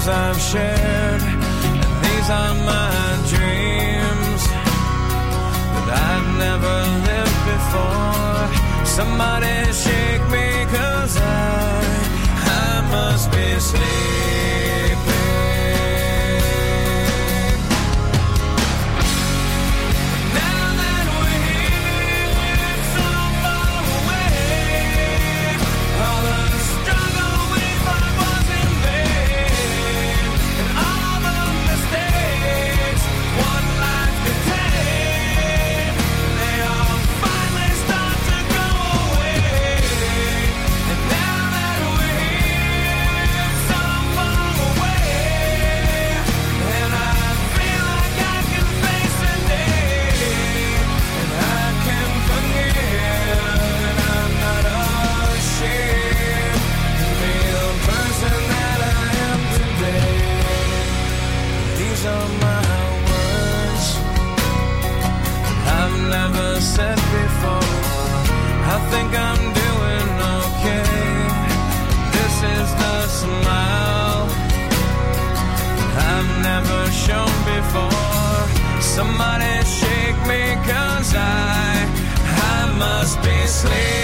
times I've shared, and these are my dreams that I've never lived before. Somebody shake me, 'cause I must be sleeping. Said before, I think I'm doing okay. This is the smile I've never shown before. Somebody shake me, 'cause I must be sleeping.